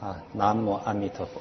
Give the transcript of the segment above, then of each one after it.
南无阿弥陀佛。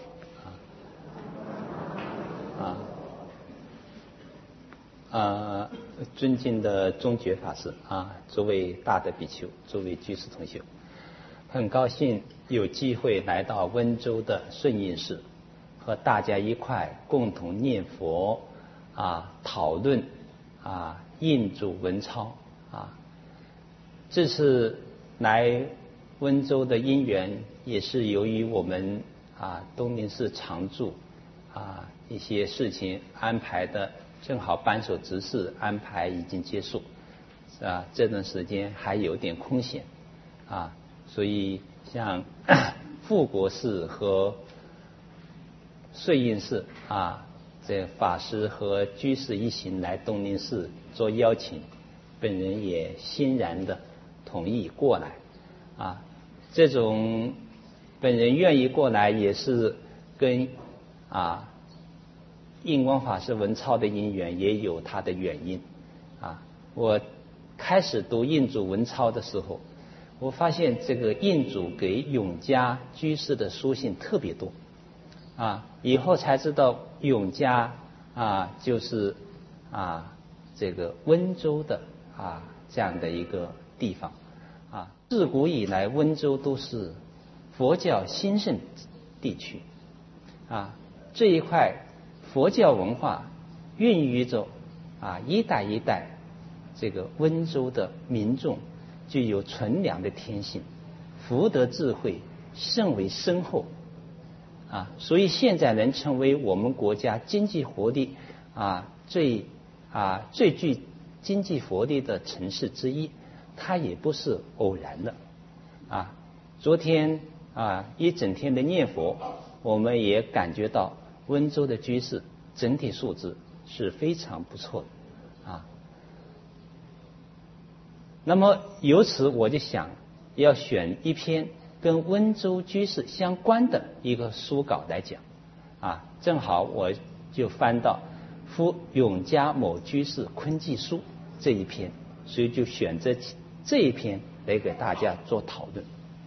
尊敬的宗觉法师诸位大德比丘，诸位居士同修，很高兴有机会来到温州的顺应寺，和大家一块共同念佛讨论印祖文钞这次来温州的因缘，也是由于我们东林寺常住一些事情安排的，正好班所执事安排已经结束这段时间还有点空闲所以像富国寺和顺应寺这法师和居士一行来东林寺做邀请，本人也欣然的同意过来这种本人愿意过来也是跟印光法师文钞的因缘也有它的原因我开始读印祖文钞的时候，我发现这个印祖给永嘉居士的书信特别多以后才知道永嘉就是这个温州的这样的一个地方自古以来温州都是佛教兴盛地区这一块佛教文化孕育着一代一代这个温州的民众具有纯良的天性，福德智慧甚为深厚所以现在能成为我们国家经济活力最具经济活力的城市之一，它也不是偶然的昨天一整天的念佛，我们也感觉到温州的居士整体素质是非常不错的那么由此我就想要选一篇跟温州居士相关的一个书稿来讲正好我就翻到夫永嘉某居士昆记书这一篇，所以就选择这一篇来给大家做讨论。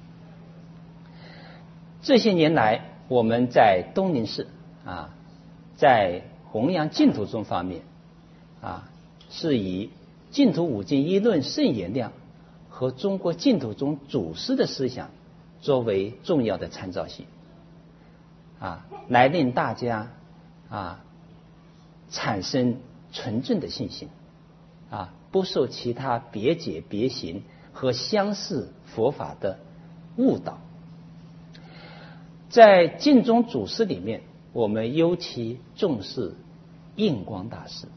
这些年来我们在东林寺在弘扬净土宗方面是以净土五经一论圣言量和中国净土宗祖师的思想作为重要的参照系来令大家产生纯正的信心不受其他别解别行和相似佛法的误导。在净宗祖师里面，我们尤其重视印光大师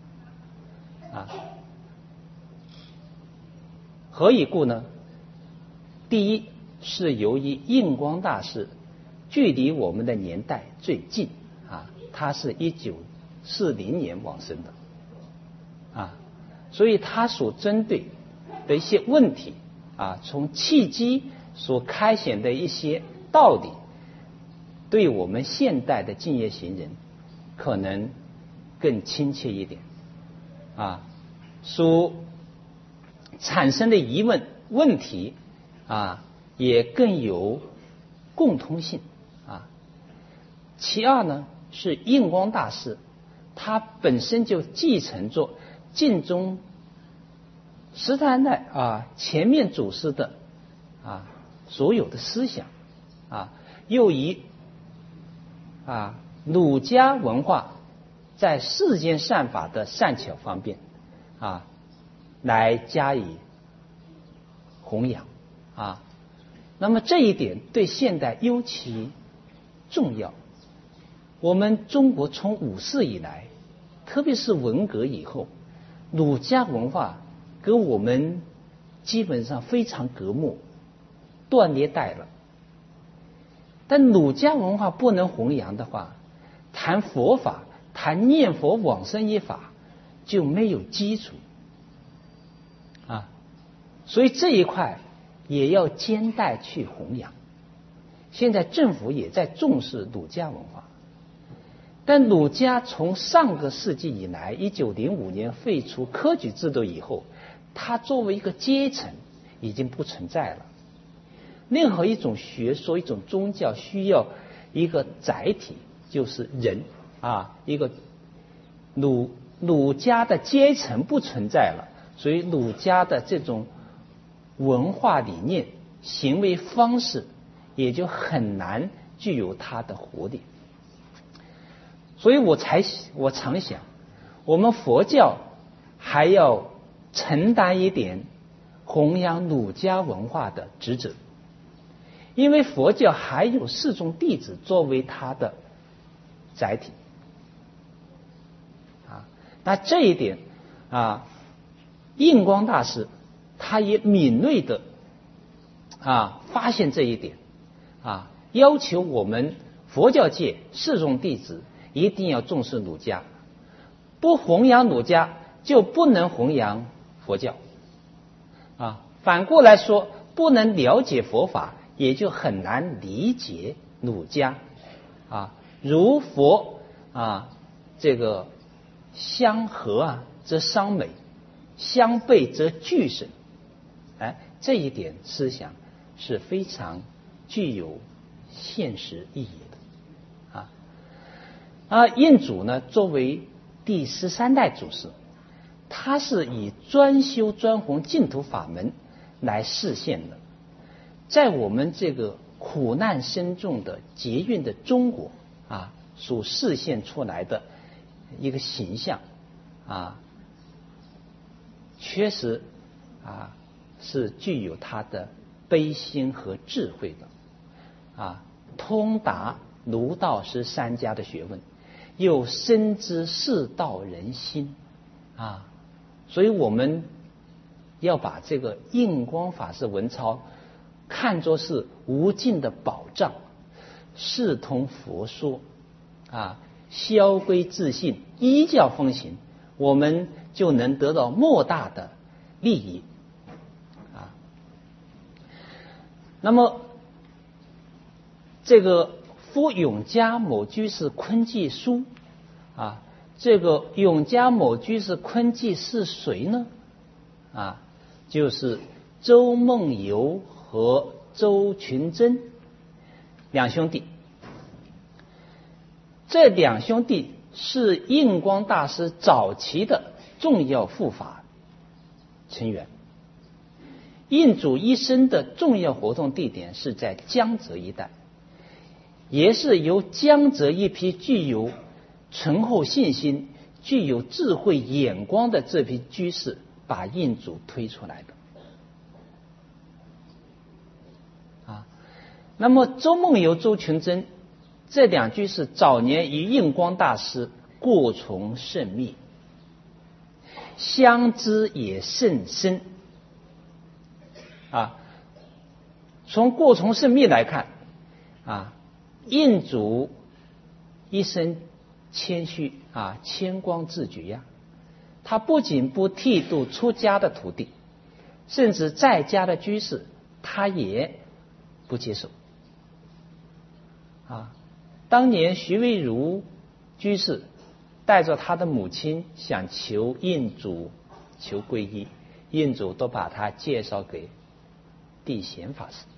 何以故呢？第一是由于印光大师距离我们的年代最近他是1940年往生的所以他所针对的一些问题从契机所开显的一些道理，对我们现代的净业行人可能更亲切一点所产生的疑问问题也更有共通性其二呢，是印光大师他本身就继承着净宗十三代前面祖师的所有的思想又以儒家文化在世间善法的善巧方便来加以弘扬那么这一点对现代尤其重要。我们中国从五四以来，特别是文革以后，儒家文化跟我们基本上非常隔膜，断裂带了。但儒家文化不能弘扬的话，谈佛法谈念佛往生一法就没有基础所以这一块也要兼带去弘扬。现在政府也在重视儒家文化，但儒家从上个世纪以来1905年废除科举制度以后，它作为一个阶层已经不存在了。 任何一种学说、一种宗教需要一个载体，就是人啊。一个儒家的阶层不存在了，所以儒家的这种文化理念、行为方式也就很难具有它的活力。所以我常想，我们佛教还要承担一点弘扬儒家文化的职责，因为佛教还有四众弟子作为它的载体啊。那这一点啊，印光大师他也敏锐的发现这一点啊，要求我们佛教界四众弟子一定要重视儒家，不弘扬儒家就不能弘扬佛教啊。反过来说，不能了解佛法，也就很难理解儒家啊。儒佛这个相合则伤美，相悖则俱损。这一点思想是非常具有现实意义的印祖呢，作为第13代祖师，他是以专修专弘净土法门来示现的。在我们这个苦难深重的劫运的中国所示现出来的一个形象确实是具有他的悲心和智慧的通达儒道是三家的学问，又深知世道人心所以我们要把这个印光法师文钞看作是无尽的宝藏，视同佛说消归自信，依教奉行，我们就能得到莫大的利益那么这个夫永嘉某居士昆记书这个永嘉某居士昆记是谁呢就是周梦游和周群珍两兄弟。这两兄弟是印光大师早期的重要护法成员。印祖一生的重要活动地点是在江浙一带，也是由江浙一批具有醇厚信心、具有智慧眼光的这批居士把印祖推出来的那么周梦游、周群珍这两居士早年与印光大师过从甚密，相知也甚深从过从甚密来看印祖一生谦虚谦光自举他不仅不剃度出家的徒弟，甚至在家的居士他也不接受当年徐渭如居士带着他的母亲想求印祖求皈依，印祖都把他介绍给地贤法师。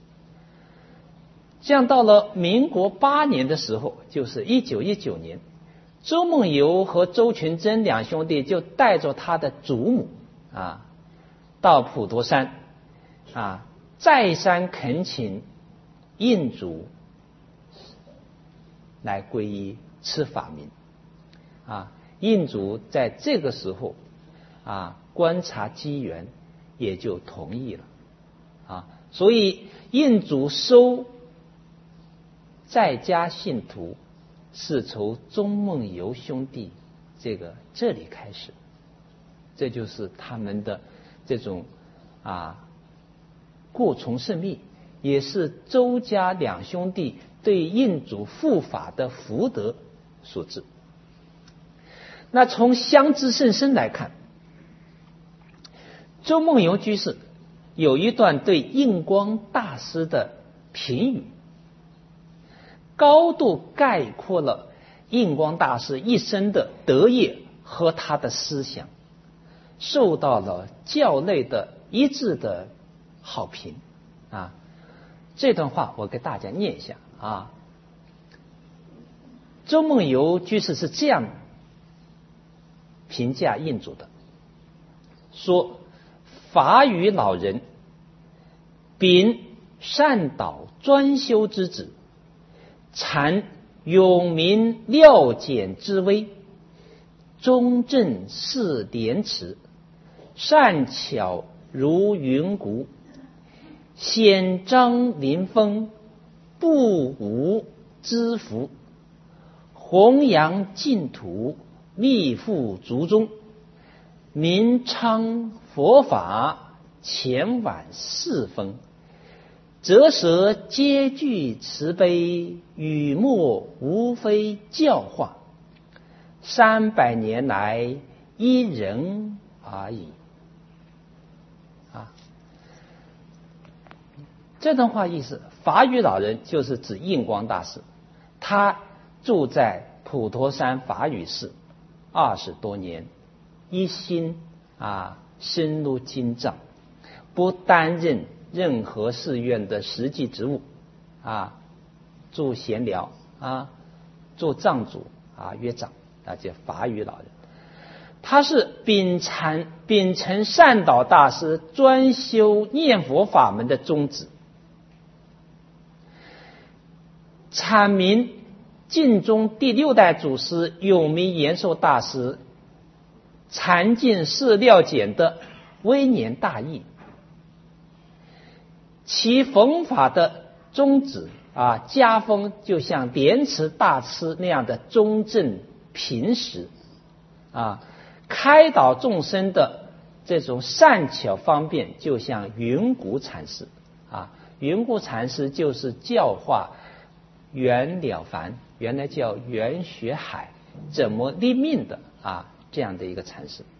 这样到了民国8年的时候，就是1919年，周梦游和周群珍两兄弟就带着他的祖母到普陀山再三恳请印祖来皈依持法名印祖在这个时候观察机缘也就同意了所以印祖收在家信徒是从周梦游兄弟这里开始，这就是他们的这种过从甚密，也是周家两兄弟对印祖护法的福德所致。那从相知甚深来看，周梦游居士有一段对印光大师的评语，高度概括了印光大师一生的德业和他的思想，受到了教内的一致的好评这段话我给大家念一下啊。周梦游居士是这样评价印祖的，说法语老人秉善导专修之旨，阐永明料简之微，中正似莲池，善巧如云谷，显彰临风，不无知福，弘扬净土，密付族中，明昌佛法，前晚世风，折舌皆具慈悲，语默无非教化，300年来一人而已。这段话意思，法语老人就是指印光大师，他住在普陀山法语寺20多年，一心深入经藏，不担任任何寺院的实际职务做闲聊做藏主约长叫法语老人。他是秉承善导大师专修念佛法门的宗旨，阐明净宗第6代祖师永明延寿大师禅净释料简的微言大义，其弘法的宗旨家风就像莲池大师那样的中正平实开导众生的这种善巧方便，就像云谷禅师云谷禅师就是教化袁了凡，原来叫袁学海，怎么立命的这样的一个禅师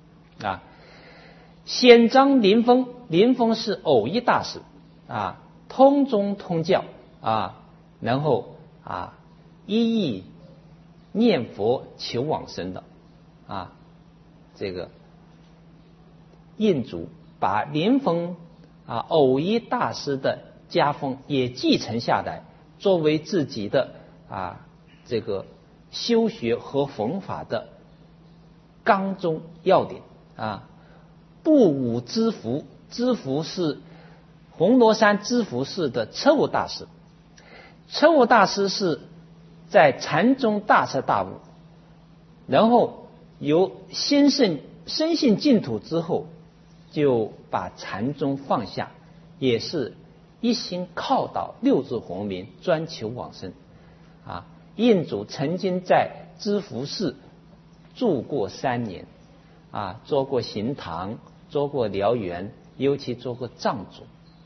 显彰临风，临风是偶一大师通宗通教然后一意念佛求往生的这个印祖把临风偶一大师的家风也继承下来，作为自己的这个修学和弘法的纲中要点不无知福，知福是红螺山知福寺的车悟大师，车悟大师是在禅宗大彻大悟，然后由深信净土之后，就把禅宗放下，也是一心靠倒六字洪名，专求往生印祖曾经在知福寺住过3年做过行堂，做过寮园，尤其做过藏主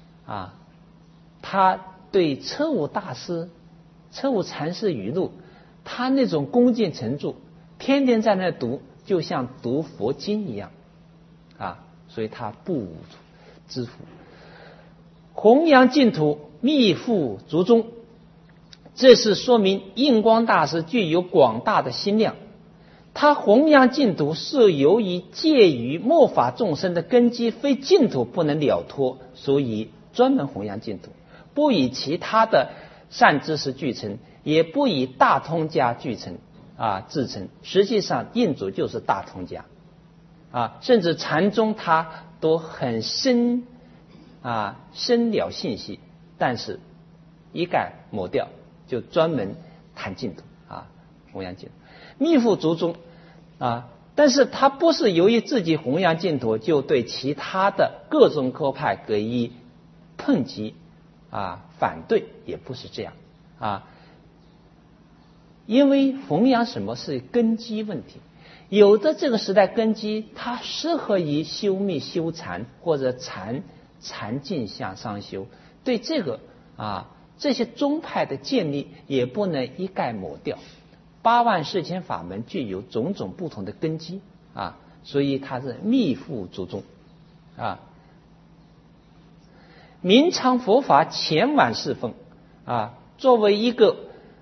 他对车悟大师、车悟禅师语录，他那种恭敬程度，天天在那读，就像读佛经一样所以他不无知福，弘扬净土，密付族中。这是说明印光大师具有广大的心量，他弘扬净土是由于介于末法众生的根基非净土不能了脱，所以专门弘扬净土，不以其他的善知识俱成，也不以大通家俱成自称。实际上印祖就是大通家甚至禅宗他都很深了信息，但是一概抹掉，就专门谈净土弘扬净土，密付族中但是他不是由于自己弘扬净土就对其他的各宗科派给予抨击反对，也不是这样因为弘扬什么是根基问题，有的这个时代根基它适合于修密修禅或者禅净向上修，对这个这些宗派的建立也不能一概抹掉。8万4千法门具有种种不同的根基所以它是密付族中明昌佛法，前晚世风作为一个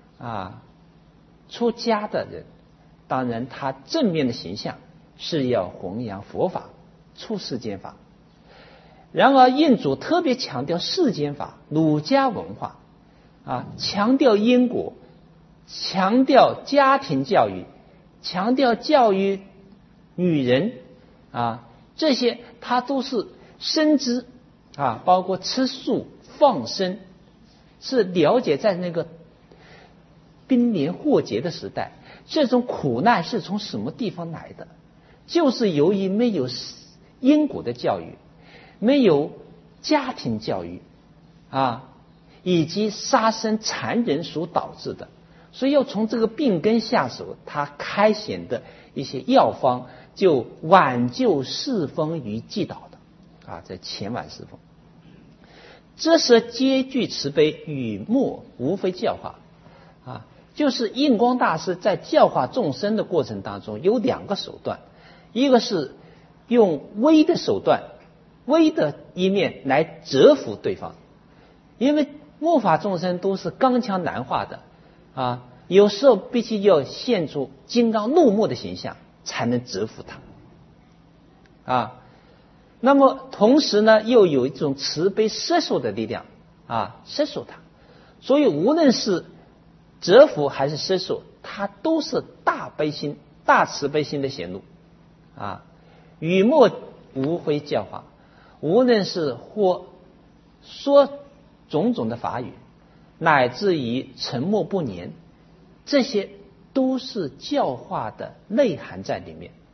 出家的人，当然他正面的形象是要弘扬佛法，出世间法。 然而印祖特别强调世间法、儒家文化强调因果，强调家庭教育，强调教育女人这些他都是深知包括吃素放生，是了解在那个濒临祸劫的时代，这种苦难是从什么地方来的，就是由于没有因果的教育，没有家庭教育以及杀生残忍所导致的，所以要从这个病根下手，他开显的一些药方就挽救世风于既倒的这前挽世风。这是皆具慈悲，与莫无非教化就是印光大师在教化众生的过程当中有两个手段，一个是用微的手段，微的一面来折服对方，因为末法众生都是刚强难化的有时候必须要现出金刚怒目的形象才能折服他那么同时呢又有一种慈悲摄受的力量摄受他，所以无论是折服还是摄受，它都是大悲心大慈悲心的显露与莫无非教化，无论是或说种种的法语，乃至于沉默不言，这些都是教化的内涵在里面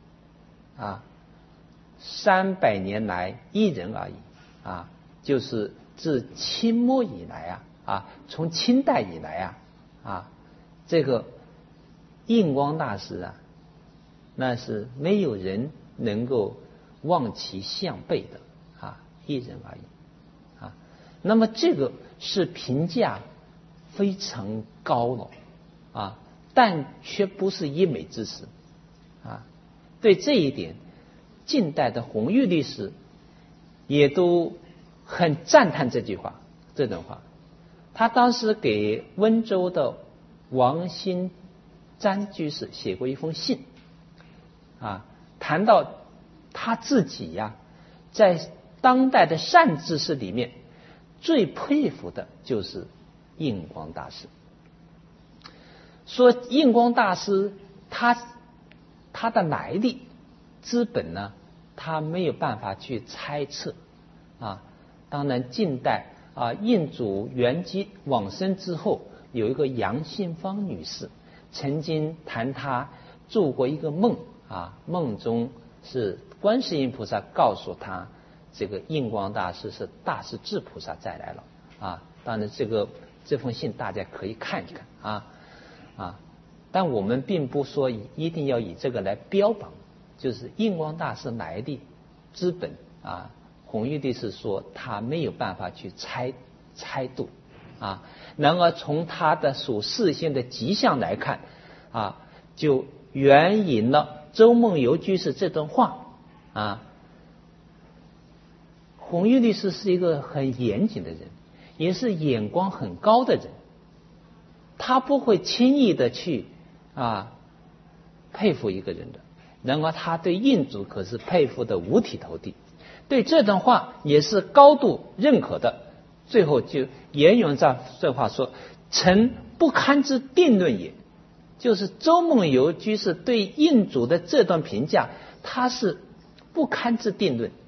300年来一人而已就是自清末以来从清代以来这个印光大师那是没有人能够望其项背的一人而已那么这个是评价非常高了但却不是溢美之词对这一点近代的弘育律师也都很赞叹这段话。他当时给温州的王新瞻居士写过一封信谈到他自己在当代的善知识里面最佩服的就是印光大师，说印光大师他的来历资本呢他没有办法去猜测当然近代印祖圆寂往生之后，有一个杨信芳女士曾经谈她做过一个梦梦中是观世音菩萨告诉她这个印光大师是大势至菩萨再来了当然这封信大家可以看一看但我们并不说一定要以这个来标榜，就是印光大师来历资本弘育律师说他没有办法去猜度然而从他的所示现的迹象来看就援引了周梦游居士这段话弘育律师是一个很严谨的人，也是眼光很高的人，他不会轻易的去佩服一个人的，然而他对印祖可是佩服的五体投地，对这段话也是高度认可的。最后就沿用这话说：“臣不堪之定论也。”就是周梦游居士对印祖的这段评价，他是不堪之定论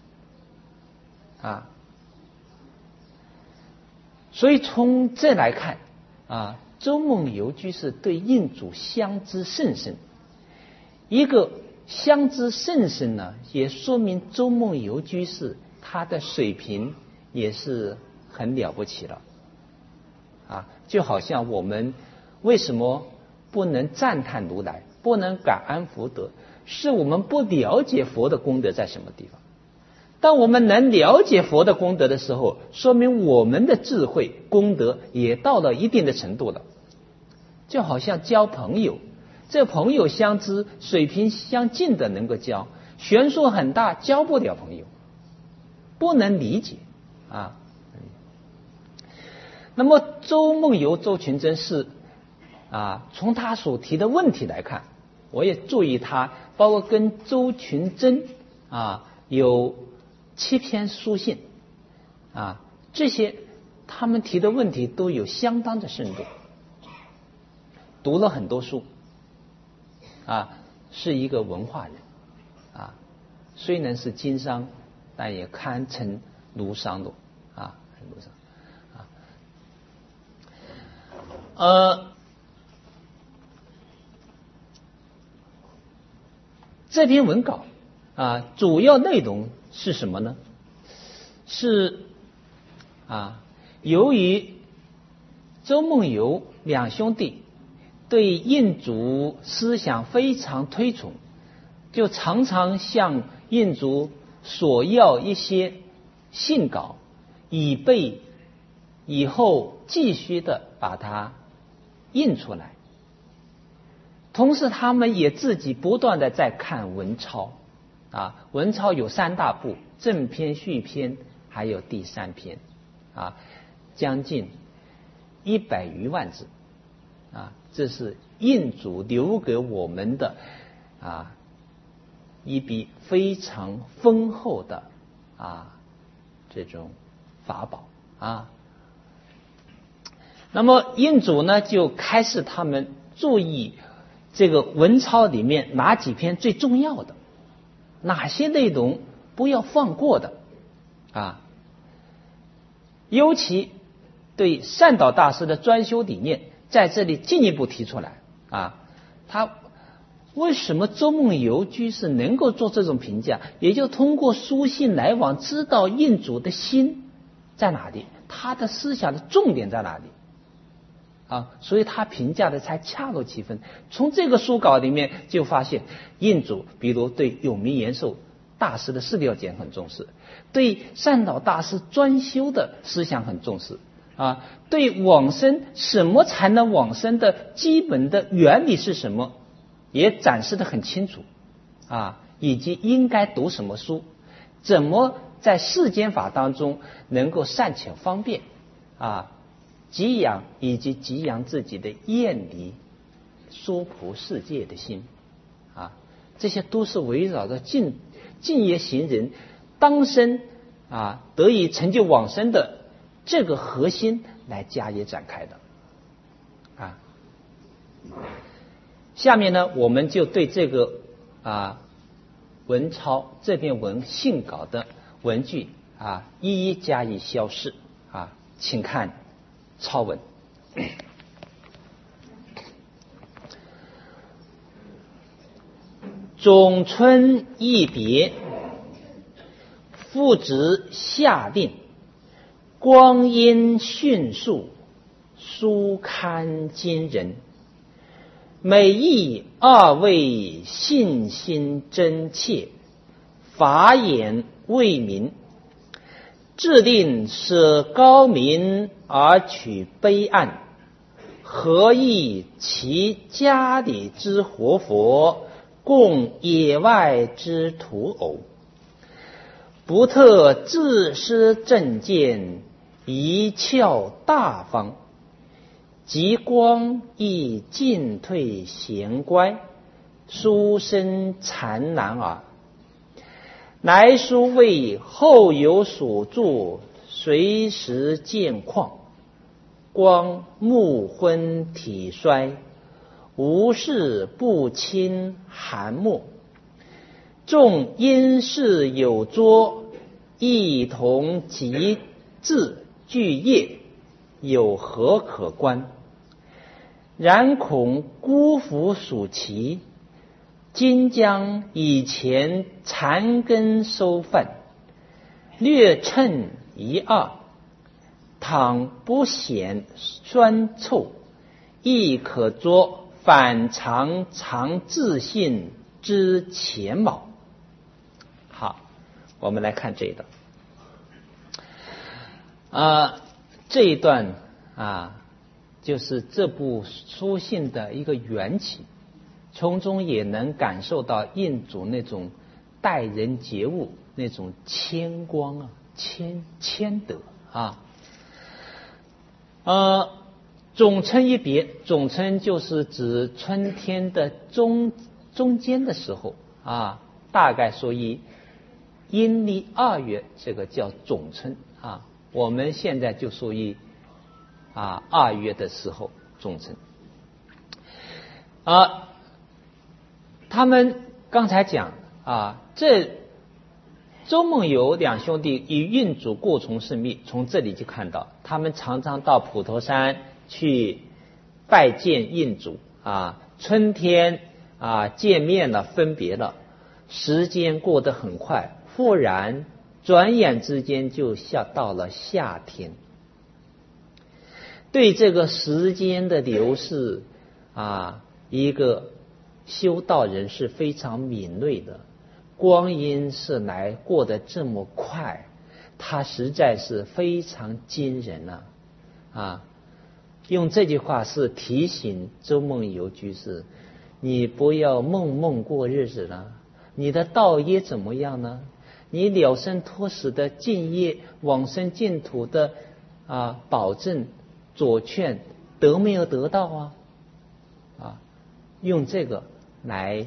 所以从这来看周梦游居士对印祖相知甚深。一个相知甚深呢，也说明周梦游居士他的水平也是很了不起了就好像我们为什么不能赞叹如来，不能感恩福德，是我们不了解佛的功德在什么地方。当我们能了解佛的功德的时候，说明我们的智慧功德也到了一定的程度了。就好像交朋友，这朋友相知，水平相近的能够交，悬殊很大交不了朋友，不能理解那么周梦游周群真是从他所提的问题来看，我也注意他包括跟周群真有 7篇书信啊，这些他们提的问题都有相当的深度，读了很多书啊，是一个文化人啊，虽然是经商，但也堪称儒商的啊，儒商啊。这篇文稿啊，主要内容是什么呢？是由于周梦游两兄弟对印祖思想非常推崇，就常常向印祖索要一些信稿，以备以后继续的把它印出来。同时他们也自己不断的在看文钞啊，文钞有3大部，正篇、续篇还有第3篇啊，将近100余万字啊，这是印祖留给我们的一笔非常丰厚的这种法宝啊。那么印祖呢就开始他们注意这个文钞里面哪几篇最重要的，哪些内容不要放过的啊。尤其对善导大师的专修理念在这里进一步提出来啊。他为什么周梦游居士能够做这种评价，也就通过书信来往知道印祖的心在哪里，他的思想的重点在哪里啊，所以他评价的才恰如其分。从这个书稿里面就发现，印祖比如对永明延寿大师的4六简很重视，对善导大师专修的思想很重视啊，对往生什么才能往生的基本的原理是什么也展示得很清楚啊，以及应该读什么书，怎么在世间法当中能够善巧方便啊，给养以及给养自己的厌离娑婆世界的心啊，这些都是围绕着净业行人当生得以成就往生的这个核心来加以展开的啊。下面呢，我们就对这个文钞这篇信稿的文句一一加以消释啊，请看抄文。总春一别，父子下令，光阴迅速，书刊惊人。每忆2位信心真切，法眼未明，自令舍高明而取悲暗，何益其家里之活佛，共野外之徒偶？不特自失正见，一窍大方，极光亦进退闲乖，书生残难耳。来书为后有所著，随时见况，光目昏体衰，无事不侵寒墨。众因事有拙，一同集字具业，有何可观？然恐辜负属其，今将以前残根收份，略称1、2，倘不显酸臭，亦可作反常自信之前卯。好，我们来看这一段这一段就是这部书信的一个缘起，从中也能感受到印祖那种待人接物那种谦光谦德总春一别，总春就是指春天的中间的时候大概说以阴历2月这个叫总春啊，我们现在就属于2月的时候总春他们刚才讲这周梦游两兄弟与印主过从甚密，从这里就看到他们常常到普陀山去拜见印主春天见面了，分别了，时间过得很快，忽然转眼之间就到了夏天。对这个时间的流逝一个修道人是非常敏锐的，光阴是来过得这么快，他实在是非常惊人用这句话是提醒周梦游居士，你不要梦过日子了，你的道业怎么样呢？你了生脱死的净业，往生净土的保证左劝得没有得到用这个来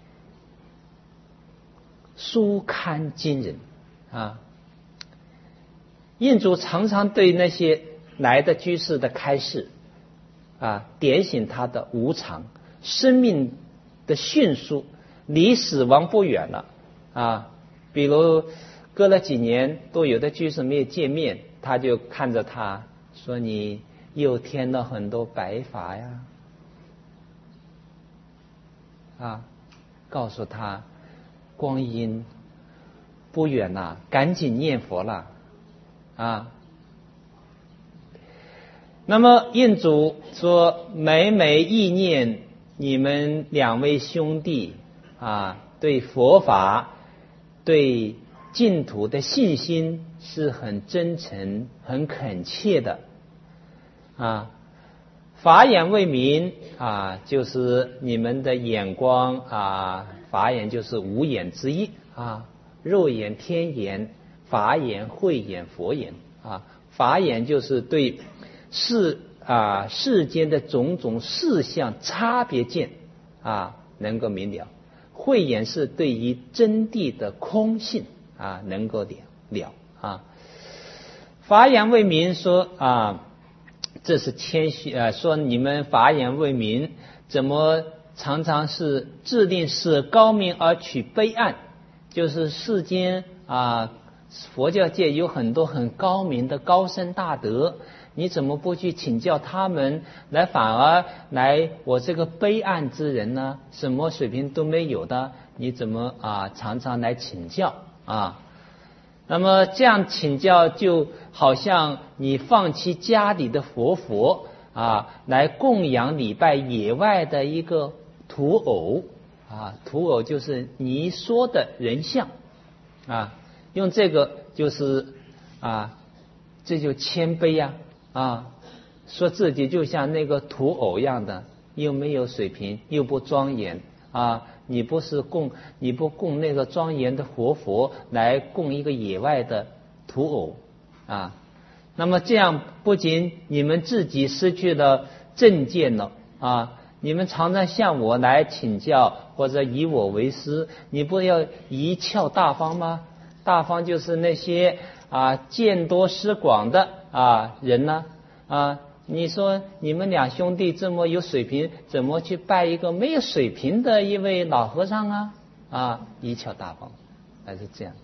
书堪惊人印主常常对那些来的居士的开示点醒他的无常，生命的迅速，离死亡不远了比如隔了几年都有的居士没有见面，他就看着他说，你又添了很多白发呀告诉他光阴不远了，赶紧念佛了那么印主说，每每忆念你们两位兄弟对佛法对净土的信心是很真诚很恳切的法眼为明就是你们的眼光法眼就是五眼之一肉眼天眼，法眼慧眼佛眼法眼就是对世间的种种事项差别见能够明了，慧眼是对于真谛的空性能够了法眼为明说这是谦虚说你们法眼为明，怎么常常是制定舍高明而取卑暗，就是世间佛教界有很多很高明的高僧大德，你怎么不去请教他们，反而来我这个卑暗之人呢，什么水平都没有的，你怎么常常来请教那么这样请教就好像你放弃家里的佛来供养礼拜野外的一个土偶土偶就是你说的人像用这个就是这就谦卑说自己就像那个土偶一样的，又没有水平又不庄严你不供那个庄严的活佛来供一个野外的土偶那么这样不仅你们自己失去了正见了你们常常向我来请教或者以我为师，你不要贻笑大方吗？大方就是那些见多识广的人呢你说你们两兄弟这么有水平，怎么去拜一个没有水平的一位老和尚贻笑大方，还是这样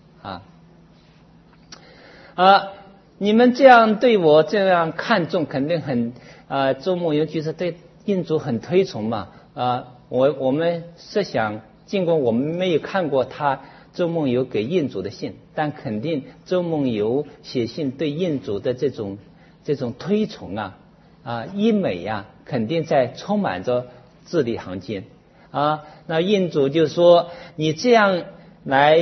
你们这样对我这样看重，肯定很周梦游居士对印主很推崇嘛我们设想，尽管我们没有看过他周梦游给印主的信，但肯定周梦游写信对印主的这种推崇医美肯定在充满着字里行间那印主就说，你这样来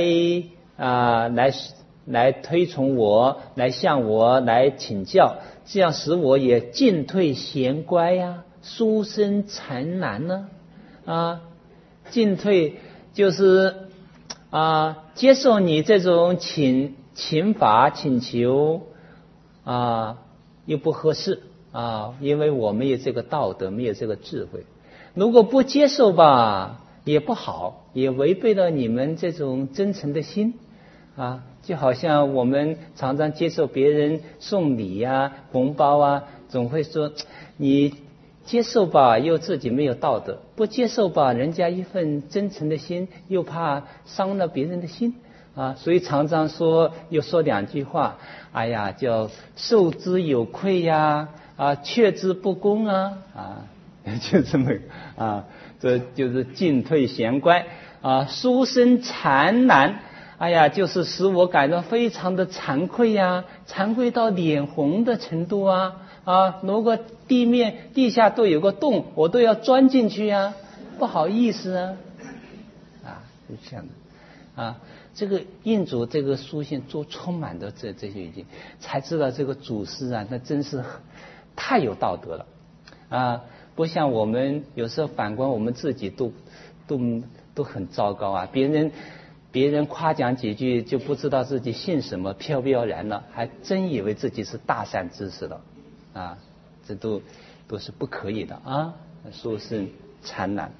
推崇我，来向我来请教，这样使我也进退贤乖殊生禅难呢进退就是接受你这种请法请求又不合适因为我没有这个道德，没有这个智慧，如果不接受吧也不好，也违背了你们这种真诚的心啊，就好像我们常常接受别人送礼呀、红包啊，总会说你接受吧，又自己没有道德；不接受吧，人家一份真诚的心，又怕伤了别人的心啊，所以常常又说两句话，哎呀，叫受之有愧呀，却之不恭啊，就这么啊，这就是进退贤乖啊，书生惭难。哎呀，就是使我感到非常的惭愧呀，惭愧到脸红的程度啊！如果地下都有个洞，我都要钻进去呀，不好意思啊！是这样的这个印祖这个书信都充满的这些语境，才知道这个祖师啊，那真是太有道德了不像我们有时候反观我们自己都很糟糕啊，别人夸奖几句就不知道自己姓什么，飘飘然了，还真以为自己是大善知识了这都是不可以的书生惭难。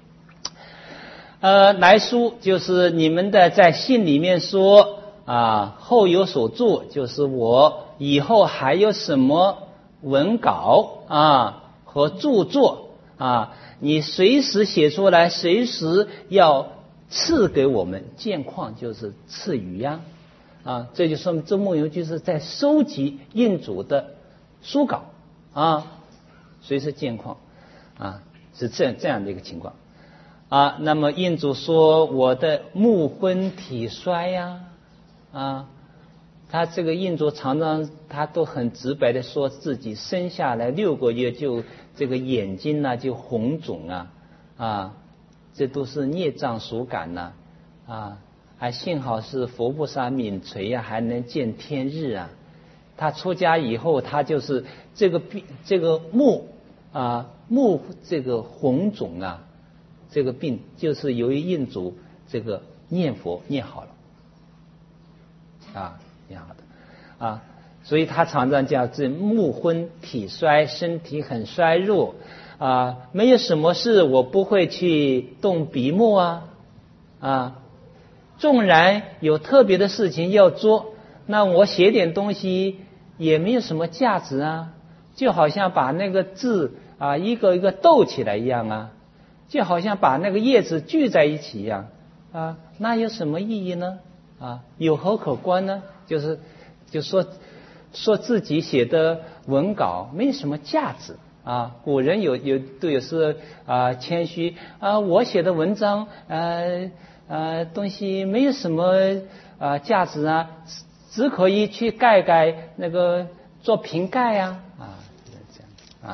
来书就是你们的在信里面说后有所著，就是我以后还有什么文稿和著作你随时写出来，随时要赐给我们，见况就是赐予呀这就说明周梦游居士在收集印祖的书稿随时见况是这样的一个情况那么印祖说我的目昏体衰呀他这个印祖常常他都很直白的说自己生下来6个月就这个眼睛就红肿这都是孽障所感还幸好是佛菩萨悯垂还能见天日他出家以后，他就是这个病，这个目这个红肿这个病就是由于印祖这个念佛念好了念好的所以他常常讲这目昏体衰，身体很衰弱没有什么事我不会去动笔墨纵然有特别的事情要做，那我写点东西也没有什么价值就好像把那个字一个一个斗起来一样就好像把那个叶子聚在一起一样那有什么意义呢有何可观呢？就说自己写的文稿没有什么价值古人都有时谦虚我写的文章东西没有什么价值只可以去盖那个做瓶盖这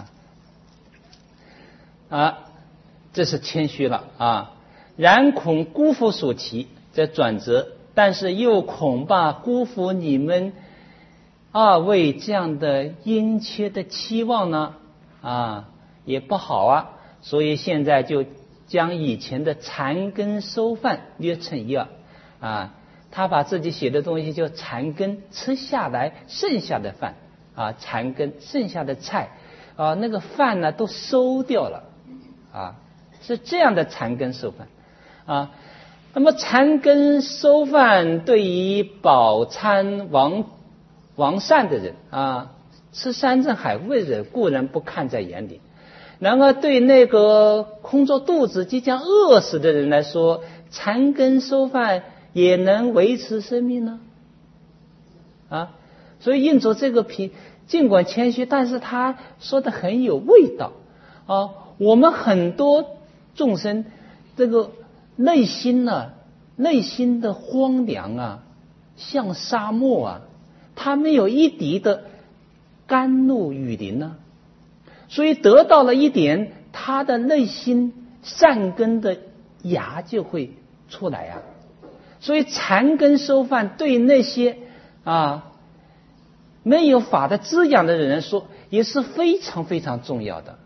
样这是谦虚了然恐辜负所期，这转折，但是又恐怕辜负你们2位这样的殷切的期望呢也不好所以现在就将以前的残羹收饭略成一二他把自己写的东西就残羹吃下来剩下的饭残羹剩下的菜那个饭呢都收掉了是这样的残羹收饭那么残羹收饭对于饱餐王善的人吃山珍海味的人固然不看在眼里，然而对那个空着肚子即将饿死的人来说，残羹收饭也能维持生命呢所以印祖这个尽管谦虚，但是他说的很有味道我们很多众生这个内心的荒凉像沙漠他没有一滴的甘露雨淋所以得到了一点，他的内心善根的芽就会出来所以残羹收饭对那些没有法的滋养的人说也是非常非常重要的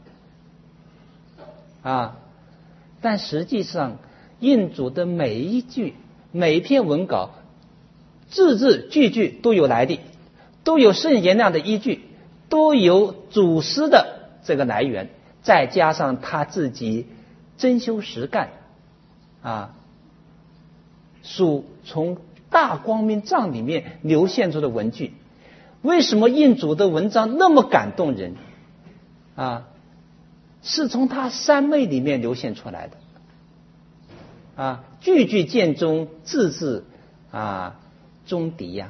但实际上印祖的每一句每一篇文稿字字句句都有来历，都有圣言量的依据，都有祖师的这个来源，再加上他自己真修实干属从大光明藏里面流现出的文句。为什么印祖的文章那么感动人啊？是从他三昧里面流现出来的啊，句句见中，字字中敌呀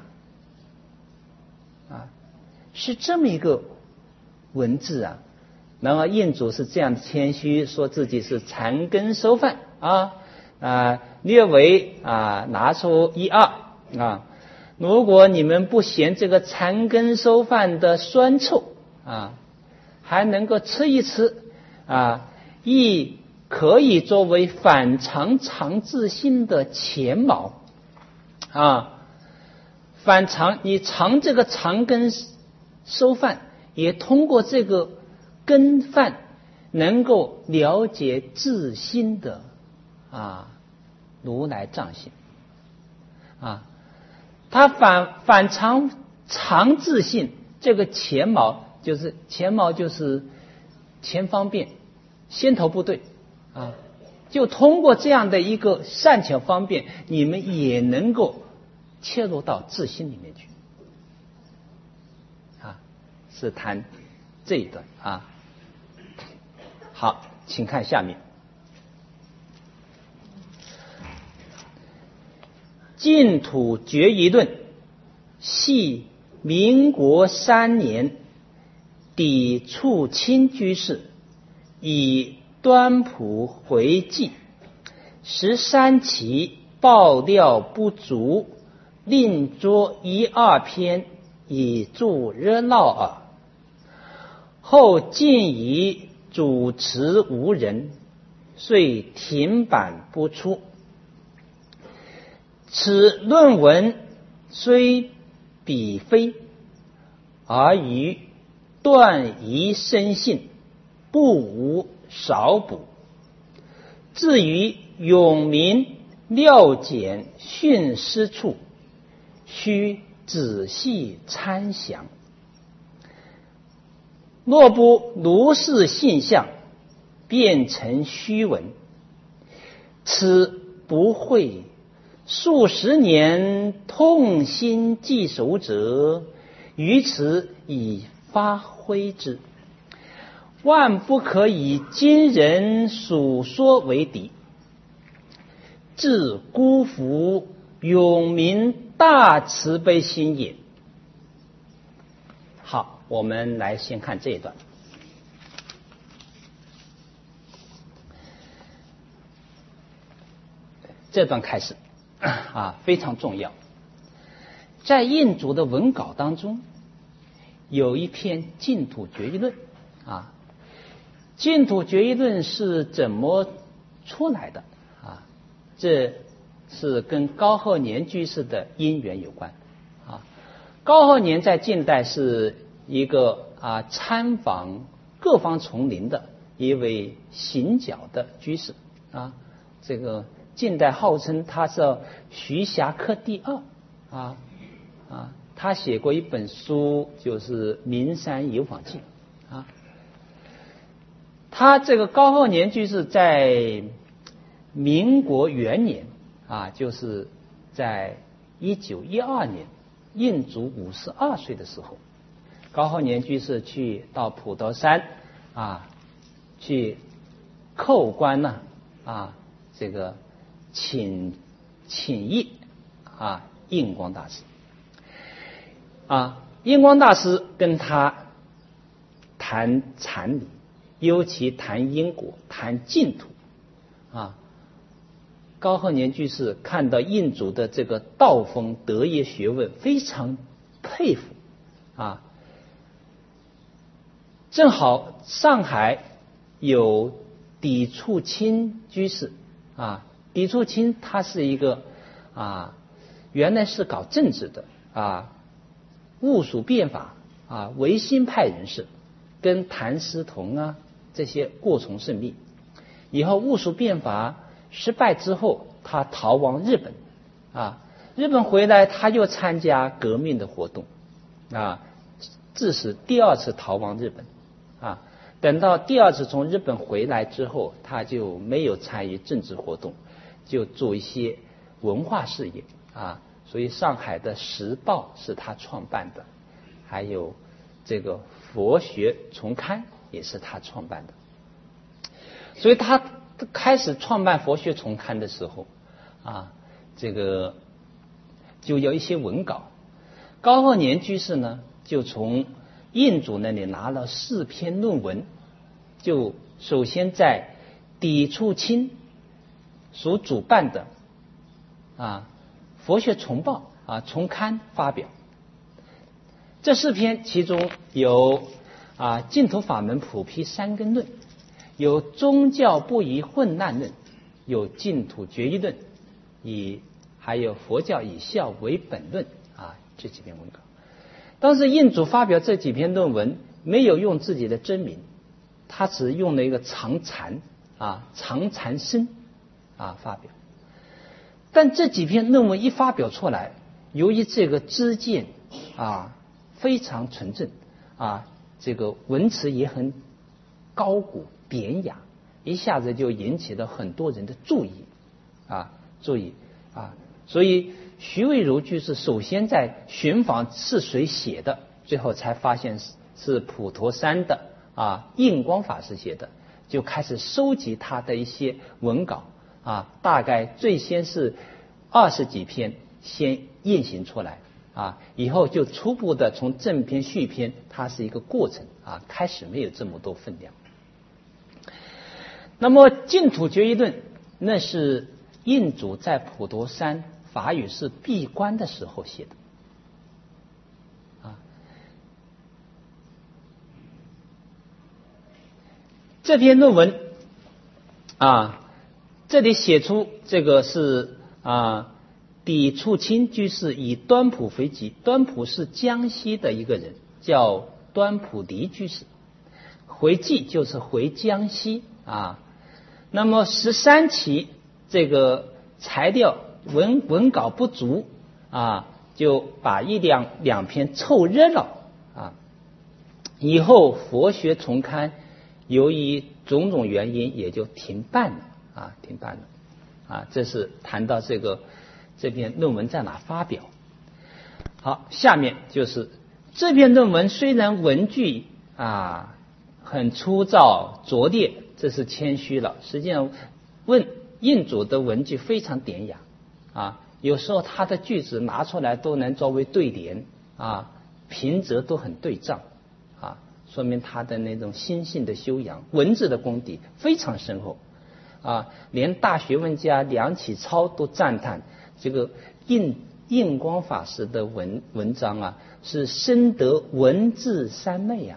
是这么一个文字啊。然后印祖是这样谦虚，说自己是残羹收饭略微拿出一二如果你们不嫌这个残羹收饭的酸臭还能够吃一吃亦可以作为反常常自性的前茅反常，你尝这个残羹收饭，也通过这个羹饭能够了解自心的如来藏性他反常自性，这个前茅就是前方便先头部队就通过这样的一个善巧方便，你们也能够切入到自心里面去是谈这一段好，请看下面。净土决疑论系民国3年抵处清居士以端朴回记13期爆料不足，另作1、2篇以助热闹耳。后竟以主持无人，遂停版不出。此论文虽彼非，而于断疑生信，不无少补。至于永明料简训师处，须仔细参详。若不如是现象，变成虚文，此不会数十年痛心记守者，于此以发挥之，万不可以今人所说为敌，自辜负永明大慈悲心也。好，我们来先看这一段。这段开始非常重要。在印祖的文稿当中，有一篇净土决议论净土决议论是怎么出来的这是跟高鹤年居士的因缘有关高鹤年在近代是一个参访各方丛林的一位行脚的居士这个近代号称他是徐霞客第2他写过一本书，就是《名山游访记》他这个高鹤年居士在民国元年就是在1912年，印祖52岁的时候，高鹤年居士到普陀山去叩关这个请益印光大师印光大师跟他谈禅理，尤其谈因果，谈净土高鹤年居士看到印祖的这个道风德业学问，非常佩服正好上海有抵触清居士抵触清他是一个原来是搞政治的戊戌变法维新派人士，跟谭嗣同这些过从甚密。以后戊戌变法失败之后，他逃往日本日本回来他又参加革命的活动致使第2次逃往日本等到第2次从日本回来之后，他就没有参与政治活动，就做一些文化事业所以上海的《时报》是他创办的，还有这个佛学丛刊也是他创办的。所以他开始创办佛学丛刊的时候这个就有一些文稿。高鹤年居士呢，就从印祖那里拿了4篇论文，就首先在抵触清所主办的佛学丛报丛刊发表。这4篇其中有净土法门普披三根论，有宗教不疑混乱论，有净土决一论，还有佛教以孝为本论这几篇文稿。当时印祖发表这几篇论文没有用自己的真名，他只用了一个常禅生发表。但这几篇论文一发表出来，由于这个知见非常纯正这个文辞也很高古典雅，一下子就引起了很多人的注意。所以徐渭如居士首先在寻访是谁写的，最后才发现是普陀山的印光法师写的，就开始收集他的一些文稿大概最先是20几篇先印行出来以后就初步的从正篇续篇，它是一个过程开始没有这么多分量。那么净土决一论，那是印祖在普陀山法语寺闭关的时候写的这篇论文这里写出这个是抵触清居士以端朴为集，端朴是江西的一个人，叫端朴黎居士，回济就是回江西那么13期这个材料文稿不足就把2篇凑热闹以后佛学丛刊由于种种原因也就停办了这是谈到这篇论文在哪发表。好，下面就是这篇论文虽然文句很粗糙拙劣，这是谦虚了，实际上印祖的文句非常典雅有时候他的句子拿出来都能作为对联平仄都很对仗说明他的那种心性的修养，文字的功底非常深厚连大学问家梁启超都赞叹这个印光法师的文章是深得文字三昧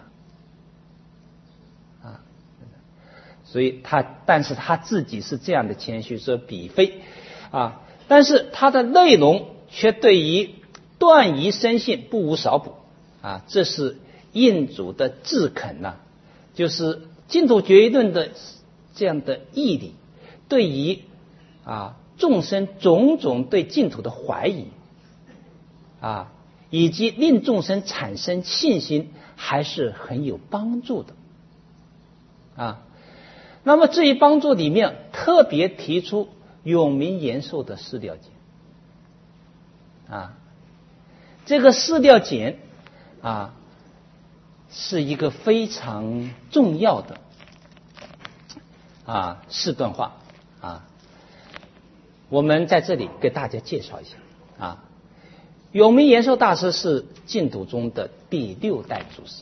所以但是他自己是这样的谦虚，说彼非但是他的内容却对于断疑深信不无少补这是印祖的自肯就是净土决一论的这样的义理，对于众生种种对净土的怀疑以及令众生产生信心还是很有帮助的那么这一帮助里面特别提出永明延寿的四料简这个四料简是一个非常重要的四段话我们在这里给大家介绍一下永明延寿大师是净土宗的第6代祖师，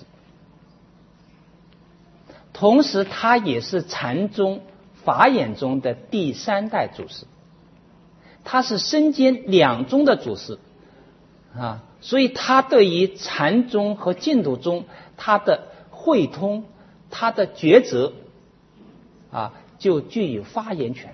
同时他也是禅宗法眼宗的第3代祖师，他是身兼2宗的祖师所以他对于禅宗和净土宗他的汇通，他的抉择就具有发言权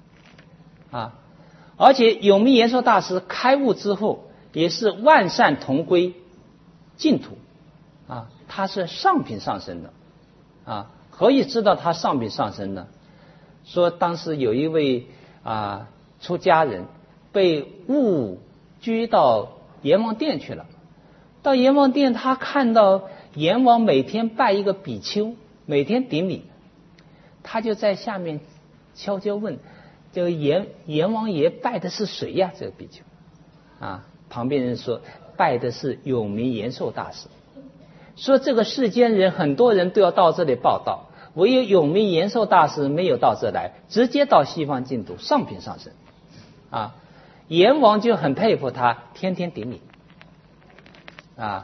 而且永明延寿大师开悟之后也是万善同归净土他是上品上升的何以知道他上品上升呢？说当时有一位出家人被误居到阎王殿去了，到阎王殿他看到阎王每天拜一个比丘，每天顶礼，他就在下面悄悄问这个阎王爷拜的是谁呀？这个比丘啊，旁边人说拜的是永明延寿大师，说这个世间人很多人都要到这里报道，唯有永明延寿大师没有到这来，直接到西方净土上品上身啊。阎王就很佩服他，天天顶礼啊。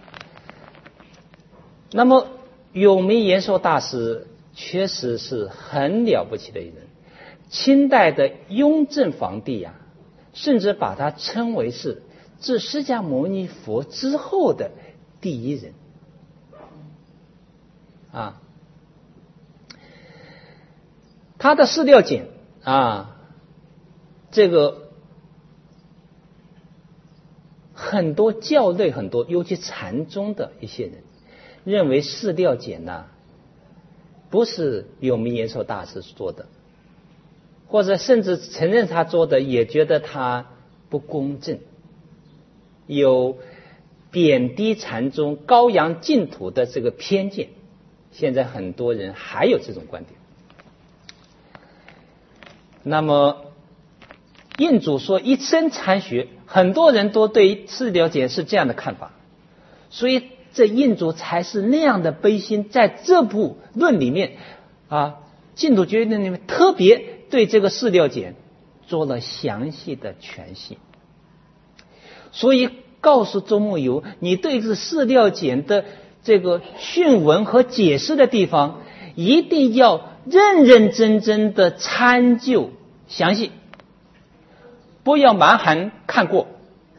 那么永明延寿大师确实是很了不起的一人，清代的雍正皇帝啊，甚至把他称为是自释迦牟尼佛之后的第一人啊。他的释料简啊，这个很多教内很多，尤其禅宗的一些人认为释料简呢不是永明延寿大师做的，或者甚至承认他做的，也觉得他不公正，有贬低禅宗高扬净土的这个偏见。现在很多人还有这种观点。那么印祖说一生禅学，很多人都对释料简是这样的看法，所以这印祖才是那样的悲心，在这部论里面啊，净土决论里面特别对这个释料简做了详细的诠释。所以告诉周慕游，你对这释料简的这个训文和解释的地方，一定要认认真真的参究详细，不要蛮含看过。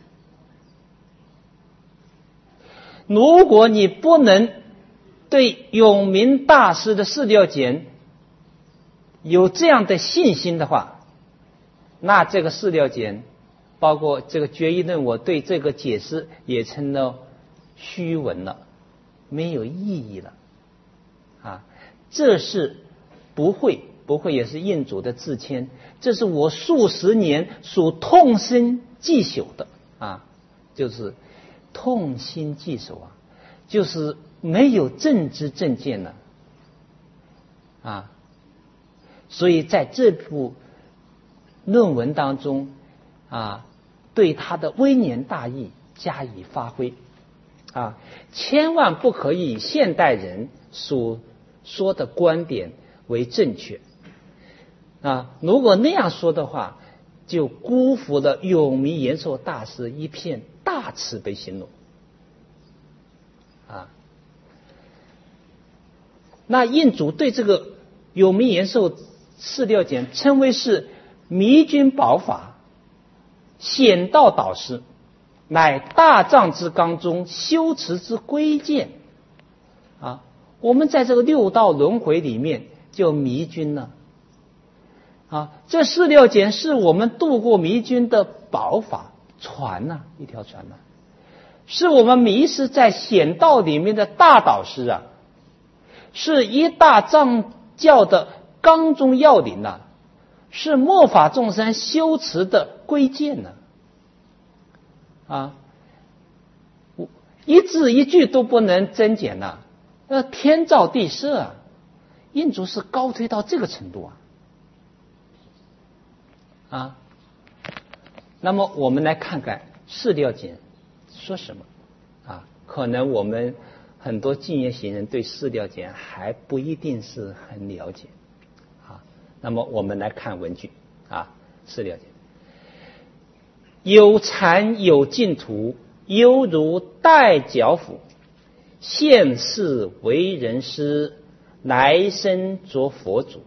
如果你不能对永明大师的释料简有这样的信心的话，那这个释料简包括这个决议论，我对这个解释也成了虚文了，没有意义了啊！这是不会也是印祖的自谦，这是我数十年所痛心疾首的啊，就是痛心疾首啊，就是没有正知正见了啊。所以在这部论文当中啊，对他的微言大义加以发挥啊，千万不可以现代人所说的观点为正确啊！如果那样说的话，就辜负了永明延寿大师一片大慈悲心路啊。那印祖对这个永明延寿释料简称为是弥君宝法，显道导师，乃大藏之纲中修持之规荐啊。我们在这个六道轮回里面就迷君了啊，这释料简是我们度过迷君的宝法船呐，一条船呐，是我们迷失在显道里面的大导师啊，是一大藏教的纲中要领呐，是末法众生修持的规荐呐啊，一字一句都不能增减呐，天造地设啊，印祖是高推到这个程度啊。那么我们来看看释料简说什么啊？可能我们很多净业行人对释料简还不一定是很了解啊。那么我们来看文句啊，释料简：有禅有净土，犹如带脚斧，现世为人师，来生作佛祖。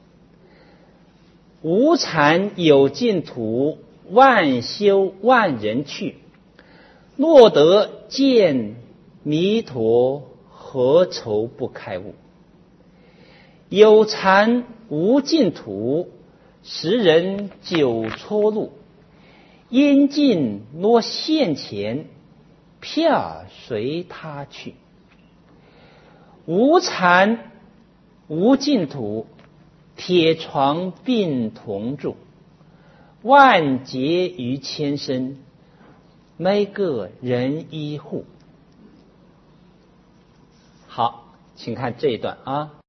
无禅有净土，万修万人去，若得见弥陀，何愁不开悟？有禅无净土，时人久错路，因尽若现前，撇随他去。无禅无净土，铁床并同住，万劫于千生，每个人一户。好，请看这一段啊。